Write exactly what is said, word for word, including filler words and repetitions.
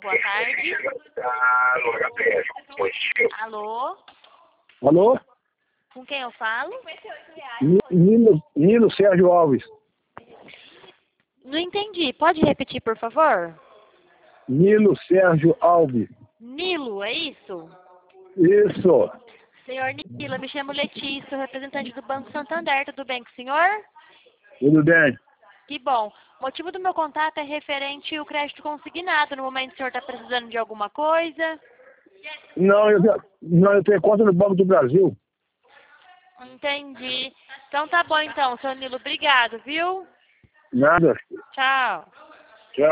boa tarde. Alô? Alô? Com quem eu falo? Nilo, Nilo Sérgio Alves. Não entendi. Pode repetir, por favor? Nilo Sérgio Alves. Nilo, é isso? Isso. Senhor Nilo, eu me chamo Letícia, sou representante do Banco Santander. Tudo bem com o senhor? Tudo bem. Que bom. O motivo do meu contato é referente ao crédito consignado. No momento o senhor está precisando de alguma coisa? Não, eu, não, eu tenho conta no Banco do Brasil. Entendi. Então tá bom então, senhor Nilo. Obrigado, viu? Nada. Tchau.